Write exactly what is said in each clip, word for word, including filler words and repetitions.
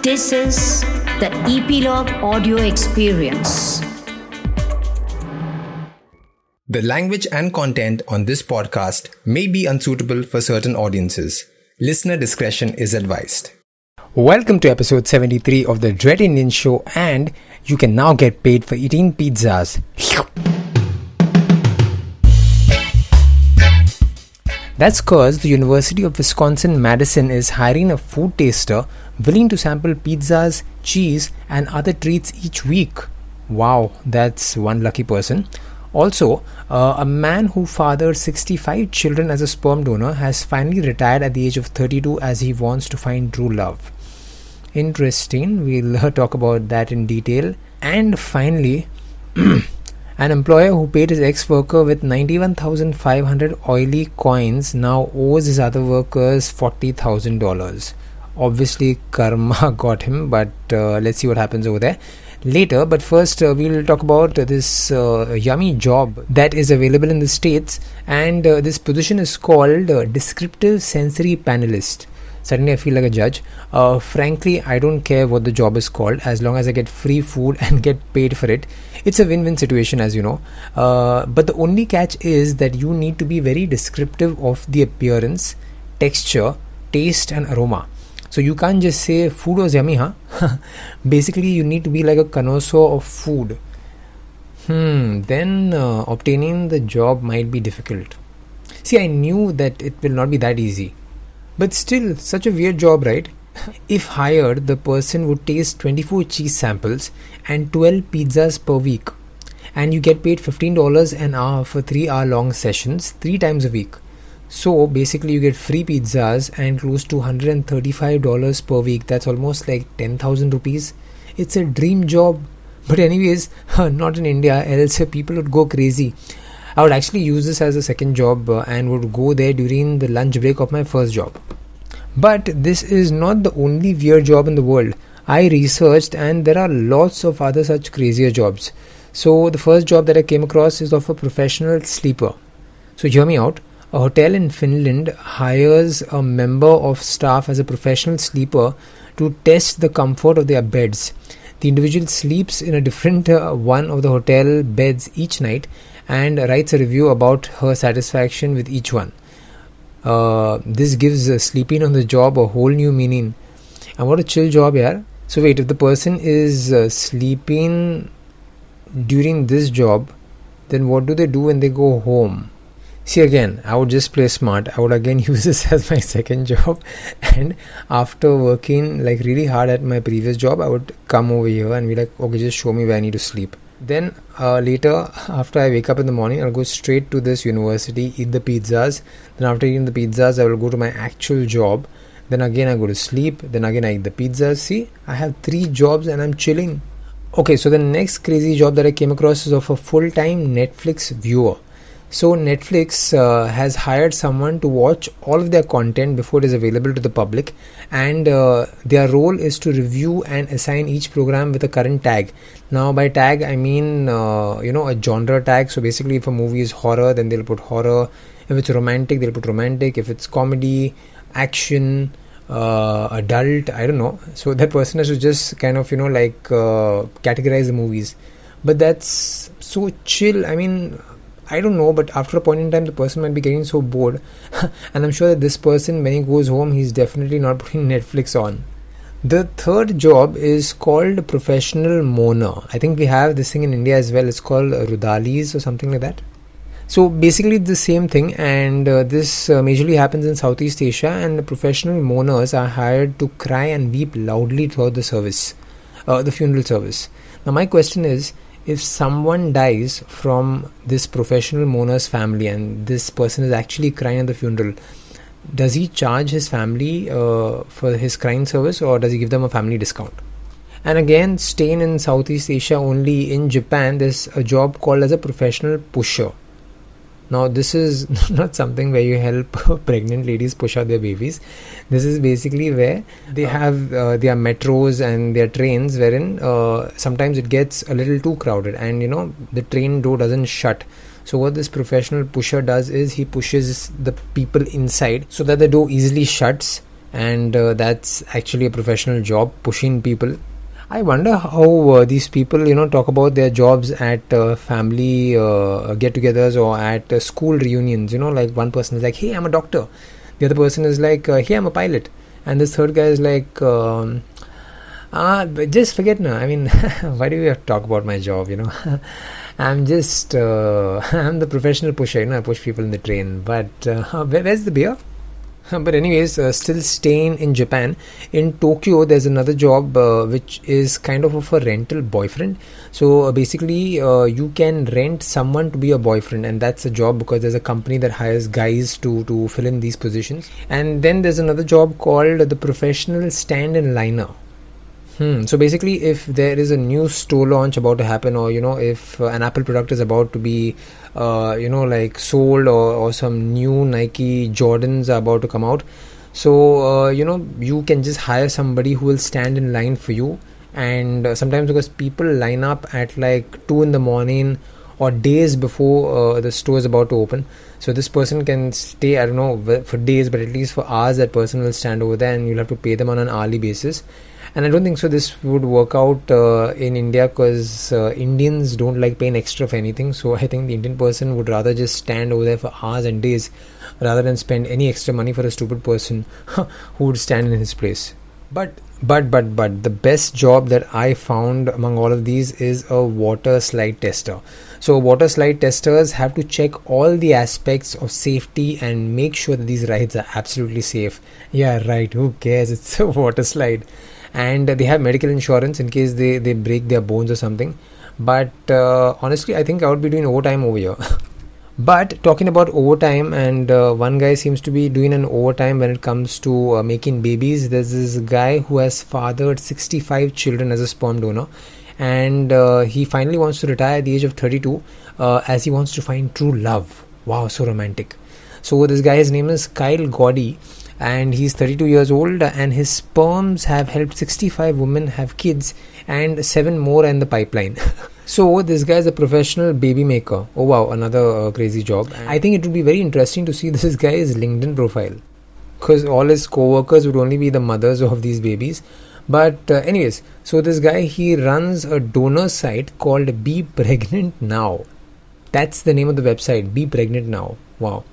This is the Epilogue Audio Experience. The language and content on this podcast may be unsuitable for certain audiences. Listener discretion is advised. Welcome to episode seventy-three of the Dread Indian Show, and you can now get paid for eating pizzas. That's cause the University of Wisconsin-Madison is hiring a food taster willing to sample pizzas, cheese and other treats each week. Wow, that's one lucky person. Also, uh, a man who fathered sixty-five children as a sperm donor has finally retired at the age of thirty-two as he wants to find true love. Interesting, we'll uh, talk about that in detail. And finally, an employer who paid his ex-worker with ninety-one thousand five hundred oily coins now owes his other workers forty thousand dollars. Obviously, karma got him, but uh, let's see what happens over there later. But first, uh, we'll talk about uh, this uh, yummy job that is available in the States, and uh, this position is called uh, Descriptive Sensory Panelist. Suddenly I feel like a judge. Uh, frankly, I don't care what the job is called as long as I get free food and get paid for it. It's a win-win situation, as you know. Uh, but the only catch is that you need to be very descriptive of the appearance, texture, taste and aroma. So you can't just say food was yummy, huh? Basically, you need to be like a connoisseur of food. Hmm, then uh, obtaining the job might be difficult. See, I knew that it will not be that easy. But still, such a weird job, right? If hired, the person would taste twenty-four cheese samples and twelve pizzas per week. And you get paid fifteen dollars an hour for three hour long sessions, three times a week. So basically you get free pizzas and close to one hundred thirty-five dollars per week. That's almost like ten thousand rupees. It's a dream job. But anyways, not in India, else people would go crazy. I would actually use this as a second job uh, and would go there during the lunch break of my first job. But this is not the only weird job in the world. I researched and there are lots of other such crazier jobs. So the first job that I came across is of a professional sleeper. So hear me out. A hotel in Finland hires a member of staff as a professional sleeper to test the comfort of their beds. The individual sleeps in a different uh, one of the hotel beds each night and writes a review about her satisfaction with each one. Uh, this gives uh, sleeping on the job a whole new meaning. And what a chill job, yeah. So wait, if the person is uh, sleeping during this job, then what do they do when they go home? See, again, I would just play smart. I would again use this as my second job, and after working like really hard at my previous job, I would come over here and be like, okay, just show me where I need to sleep. Then uh, later, after I wake up in the morning, I'll go straight to this university, eat the pizzas. Then after eating the pizzas, I will go to my actual job. Then again I go to sleep. Then again I eat the pizzas. See, I have three jobs and I'm chilling. Okay, so the next crazy job that I came across is of a full-time Netflix viewer. So Netflix uh, has hired someone to watch all of their content before it is available to the public, and uh, their role is to review and assign each program with a current tag. Now by tag I mean uh, you know a genre tag. So basically if a movie is horror, then they'll put horror. If it's romantic, they'll put romantic. If it's comedy, action, uh, adult, I don't know. So that person has to just kind of you know like uh, categorize the movies. But that's so chill. I mean, I don't know, but after a point in time, the person might be getting so bored. And I'm sure that this person, when he goes home, he's definitely not putting Netflix on. The third job is called professional moaner. I think we have this thing in India as well. It's called Rudalis or something like that. So basically it's the same thing, and uh, this uh, majorly happens in Southeast Asia, and the professional moaners are hired to cry and weep loudly throughout the service, uh, the funeral service. Now my question is, if someone dies from this professional mourner's family and this person is actually crying at the funeral, does he charge his family uh, for his crying service, or does he give them a family discount? And again, staying in Southeast Asia only, in Japan, there's a job called as a professional pusher. Now, this is not something where you help pregnant ladies push out their babies. This is basically where they have uh, their metros and their trains wherein uh, sometimes it gets a little too crowded and, you know, the train door doesn't shut. So what this professional pusher does is he pushes the people inside so that the door easily shuts, and uh, that's actually a professional job, pushing people. I wonder how uh, these people, you know, talk about their jobs at uh, family uh, get-togethers or at uh, school reunions. You know, like one person is like, "Hey, I'm a doctor." The other person is like, uh, "Hey, I'm a pilot," and this third guy is like, um, "Ah, but just forget now. I mean, why do we have to talk about my job? You know, I'm just uh, I'm the professional pusher. You know, I push people in the train. But uh, where, where's the beer?" But anyways, uh, still staying in Japan, in Tokyo, there's another job uh, which is kind of of a rental boyfriend. So uh, basically, uh, you can rent someone to be a boyfriend, and that's a job because there's a company that hires guys to to fill in these positions. And then there's another job called the professional stand-in liner. Hmm. So basically, if there is a new store launch about to happen, or you know, if uh, an Apple product is about to be, uh, you know, like sold, or, or some new Nike Jordans are about to come out, so uh, you know, you can just hire somebody who will stand in line for you. And uh, sometimes because people line up at like two in the morning or days before uh, the store is about to open, so this person can stay, I don't know, for days, but at least for hours, that person will stand over there, and you'll have to pay them on an hourly basis. And I don't think so this would work out uh, in India, because uh, Indians don't like paying extra for anything. So I think the Indian person would rather just stand over there for hours and days rather than spend any extra money for a stupid person who would stand in his place. But but but but the best job that I found among all of these is a water slide tester. So water slide testers have to check all the aspects of safety and make sure that these rides are absolutely safe. Yeah, right, who cares? It's a water slide. And they have medical insurance in case they, they break their bones or something. But uh, honestly, I think I would be doing overtime over here. But talking about overtime, and uh, one guy seems to be doing an overtime when it comes to uh, making babies. There's this guy who has fathered sixty-five children as a sperm donor, and uh, he finally wants to retire at the age of thirty-two uh, as he wants to find true love. Wow, so romantic. So this guy, his name is Kyle Gordy, and he's thirty-two years old, and his sperms have helped sixty-five women have kids and seven more in the pipeline. So this guy is a professional baby maker. Oh wow, another uh, crazy job. I think it would be very interesting to see this guy's LinkedIn profile, because all his co-workers would only be the mothers of these babies. But uh, anyways, so this guy, he runs a donor site called Be Pregnant Now. That's the name of the website, Be Pregnant Now. Wow.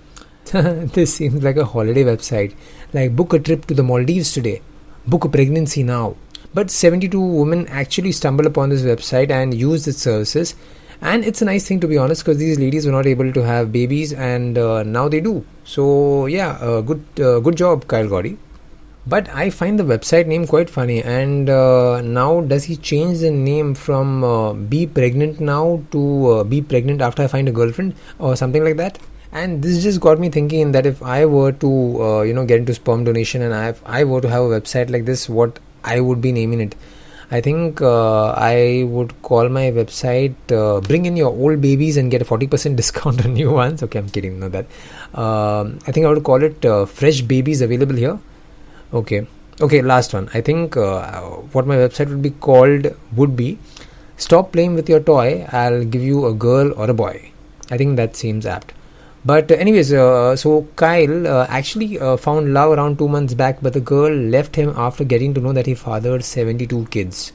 This seems like a holiday website, like book a trip to the Maldives today, book a pregnancy now. But seventy-two women actually stumble upon this website and use its services, and it's a nice thing, to be honest, because these ladies were not able to have babies, and uh, now they do. So yeah, uh, good uh, good job, Kyle Gordy. But I find the website name quite funny, and uh, now does he change the name from uh, Be Pregnant Now to uh, Be Pregnant After I Find a Girlfriend or something like that? And this just got me thinking that if I were to, uh, you know, get into sperm donation, and I, if I were to have a website like this, what I would be naming it? I think uh, I would call my website uh, Bring in Your Old Babies and Get a forty percent discount on new ones. Okay, I'm kidding, not that. Um, I think I would call it uh, Fresh Babies Available Here. Okay, okay, last one. I think uh, what my website would be called would be Stop Playing With Your Toy, I'll Give You a Girl or a Boy. I think that seems apt. But uh, anyways, uh, so Kyle uh, actually uh, found love around two months back, but the girl left him after getting to know that he fathered seventy-two kids.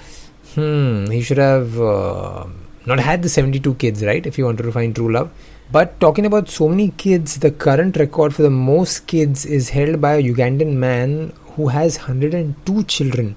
Hmm, he should have uh, not had the seventy-two kids, right, if he wanted to find true love. But talking about so many kids, the current record for the most kids is held by a Ugandan man who has one hundred two children.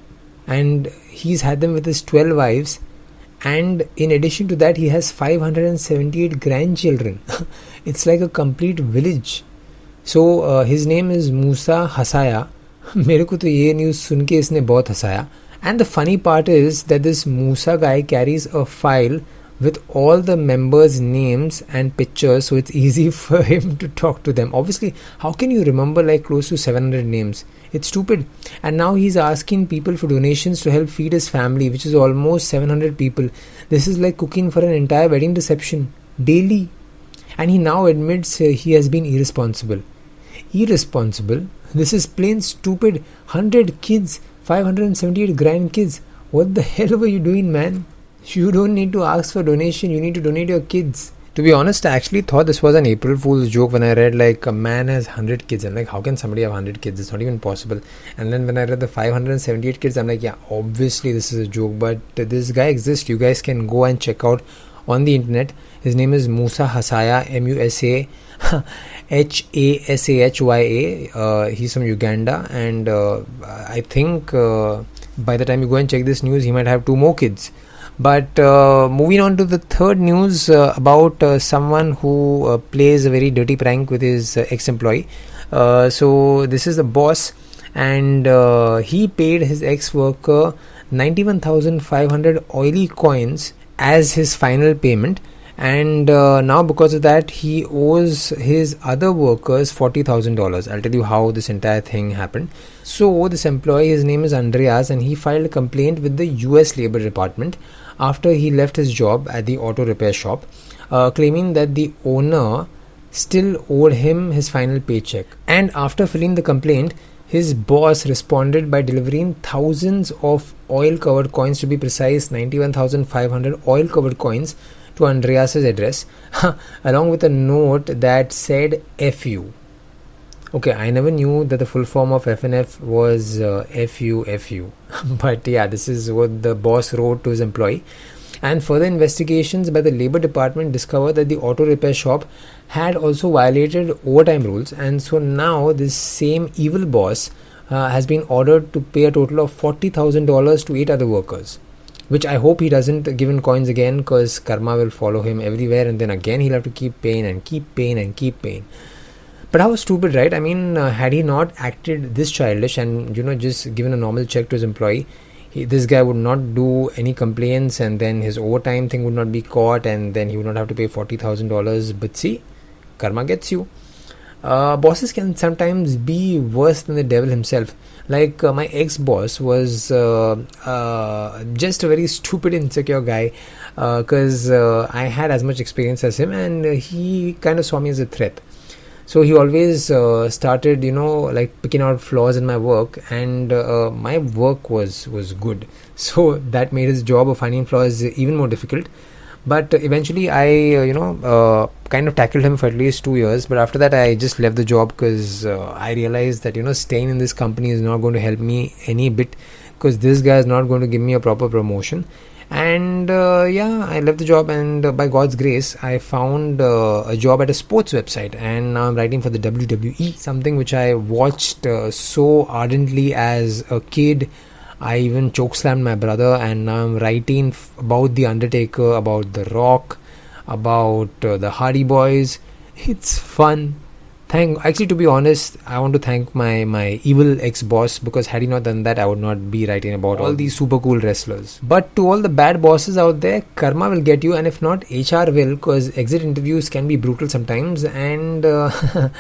And he's had them with his twelve wives. And in addition to that, he has five hundred seventy-eight grandchildren. It's like a complete village. So uh, his name is Musa Hasaya. मेरे को तो ये news सुन के इसने बहुत हंसाया. And the funny part is that this Musa guy carries a file with all the members' names and pictures, so it's easy for him to talk to them. Obviously, how can you remember like close to seven hundred names? It's stupid. And now he's asking people for donations to help feed his family, which is almost seven hundred people. This is like cooking for an entire wedding reception daily. And he now admits uh, he has been irresponsible. Irresponsible? This is plain stupid. one hundred kids, five hundred seventy-eight grandkids. What the hell were you doing, man? You don't need to ask for donation. You need to donate your kids. To be honest, I actually thought this was an April Fool's joke when I read like a man has one hundred kids. I'm like, how can somebody have one hundred kids? It's not even possible. And then when I read the five hundred seventy-eight kids, I'm like, yeah, obviously this is a joke. But this guy exists. You guys can go and check out on the internet. His name is Musa Hasaya, M U S A H A S A H Y A. Uh, he's from Uganda. And uh, I think uh, by the time you go and check this news, he might have two more kids. But uh, moving on to the third news uh, about uh, someone who uh, plays a very dirty prank with his uh, ex-employee. Uh, so this is the boss, and uh, he paid his ex-worker ninety-one thousand five hundred oily coins as his final payment. And uh, now because of that, he owes his other workers forty thousand dollars. I'll tell you how this entire thing happened. So this employee, his name is Andreas, and he filed a complaint with the U S Labor Department after he left his job at the auto repair shop, uh, claiming that the owner still owed him his final paycheck. And after filling the complaint, his boss responded by delivering thousands of oil-covered coins, to be precise, ninety-one thousand five hundred oil-covered coins to Andreas's address, along with a note that said F U. Okay, I never knew that the full form of F N F was uh, F U F U. But yeah, this is what the boss wrote to his employee. And further investigations by the Labor Department discovered that the auto repair shop had also violated overtime rules. And so now this same evil boss uh, has been ordered to pay a total of forty thousand dollars to eight other workers. Which I hope he doesn't give in coins again, because karma will follow him everywhere, and then again he'll have to keep paying and keep paying and keep paying. But how stupid, right? I mean, uh, had he not acted this childish and, you know, just given a normal check to his employee, he, this guy would not do any complaints, and then his overtime thing would not be caught, and then he would not have to pay forty thousand dollars. But see, karma gets you. Uh, bosses can sometimes be worse than the devil himself. Like uh, my ex-boss was uh, uh, just a very stupid, insecure guy, because uh, uh, I had as much experience as him, and uh, he kind of saw me as a threat. So he always uh, started, you know, like picking out flaws in my work, and uh, my work was was good. So that made his job of finding flaws even more difficult. But eventually I, uh, you know, uh, kind of tackled him for at least two years. But after that, I just left the job because uh, I realized that, you know, staying in this company is not going to help me any bit, because this guy is not going to give me a proper promotion. And uh, yeah, I left the job, and uh, by God's grace, I found uh, a job at a sports website, and now I'm writing for the W W E, something which I watched uh, so ardently as a kid. I even chokeslammed my brother, and now I'm writing f- about The Undertaker, about The Rock, about uh, the Hardy Boys. It's fun. Thank, actually, to be honest, I want to thank my, my evil ex-boss, because had he not done that, I would not be writing about all these super cool wrestlers. But to all the bad bosses out there, karma will get you, and if not, H R will, because exit interviews can be brutal sometimes. And uh,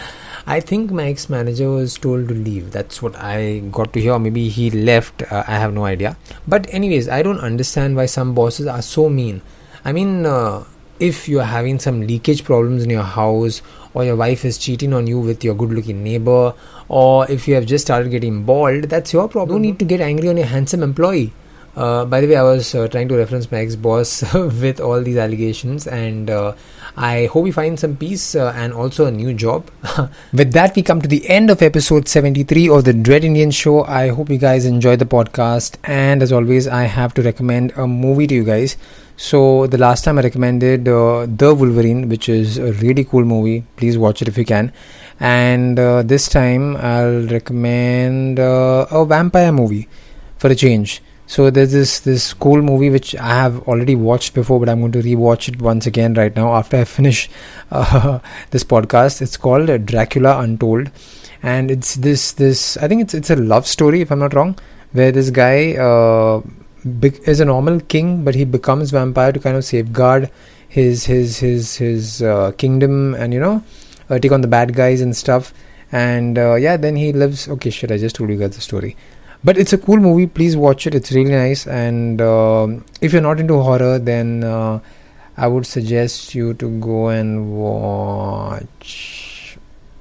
I think my ex-manager was told to leave. That's what I got to hear. Maybe he left. Uh, I have no idea. But anyways, I don't understand why some bosses are so mean. I mean, uh, if you're having some leakage problems in your house, or your wife is cheating on you with your good-looking neighbor, or if you have just started getting bald, that's your problem. No need to get angry on your handsome employee. Uh, by the way, I was uh, trying to reference my ex-boss with all these allegations, and uh, I hope you find some peace uh, and also a new job. With that, we come to the end of episode seventy-three of the Dread Indian Show. I hope you guys enjoyed the podcast, and as always, I have to recommend a movie to you guys. So the last time I recommended uh, The Wolverine, which is a really cool movie. Please watch it if you can. And uh, this time I'll recommend uh, a vampire movie for a change. So there's this this cool movie which I have already watched before, but I'm going to rewatch it once again right now after I finish uh, this podcast. It's called uh, Dracula Untold, and it's this this I think it's it's a love story, if I'm not wrong, where this guy uh, is a normal king, but he becomes vampire to kind of safeguard his his his his uh, kingdom, and you know uh, take on the bad guys and stuff. And uh, yeah, then he lives. Okay, shit, I just told you guys the story. But it's a cool movie. Please watch it. It's really nice. And uh, if you're not into horror, then uh, I would suggest you to go and watch.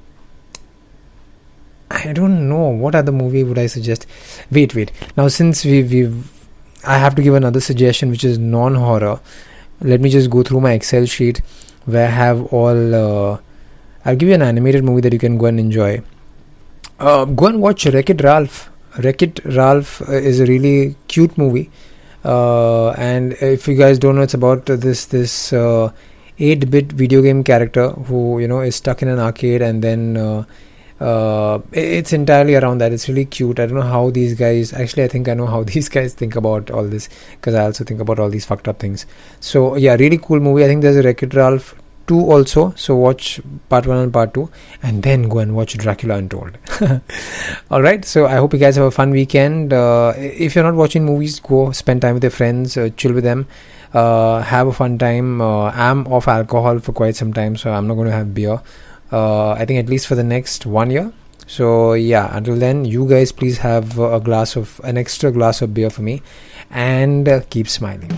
I don't know. What other movie would I suggest? Wait, wait. Now, since we, we've... I have to give another suggestion which is non-horror. Let me just go through my Excel sheet where I have all. Uh, I'll give you an animated movie that you can go and enjoy. Uh, go and watch Wreck-It Ralph. Wreck-It Ralph uh, is a really cute movie. Uh, and if you guys don't know, it's about uh, this this uh, eight-bit video game character who, you know, is stuck in an arcade, and then uh, uh, it's entirely around that. It's really cute. I don't know how these guys, actually I think I know how these guys think about all this, because I also think about all these fucked up things. So yeah, really cool movie. I think there's a Wreck-It Ralph two also, so watch part one and part two, and then go and watch Dracula Untold. Alright, so I hope you guys have a fun weekend. Uh, if you're not watching movies, go spend time with your friends, uh, chill with them, uh, have a fun time. uh, I'm off alcohol for quite some time, so I'm not going to have beer, uh, I think at least for the next one year. So yeah, until then, you guys please have a glass of an extra glass of beer for me, and uh, keep smiling.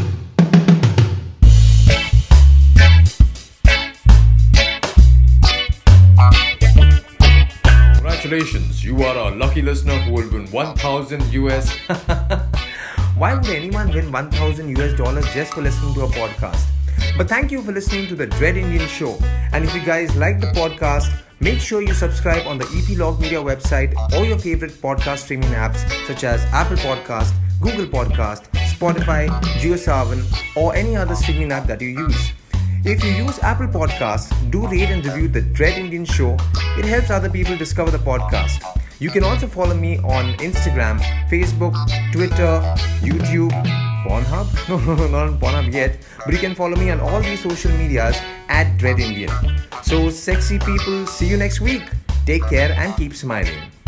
Congratulations, you are a lucky listener who will win one thousand U S. Why would anyone win one thousand U S dollars just for listening to a podcast? But thank you for listening to the Dread Indian Show. And if you guys like the podcast, make sure you subscribe on the Epilogue Media website or your favorite podcast streaming apps such as Apple Podcast, Google Podcast, Spotify, JioSaavn, or any other streaming app that you use. If you use Apple Podcasts, do rate and review the Dread Indian Show. It helps other people discover the podcast. You can also follow me on Instagram, Facebook, Twitter, YouTube, Pornhub. No, not on Pornhub yet. But you can follow me on all these social medias at Dread Indian. So, sexy people, see you next week. Take care and keep smiling.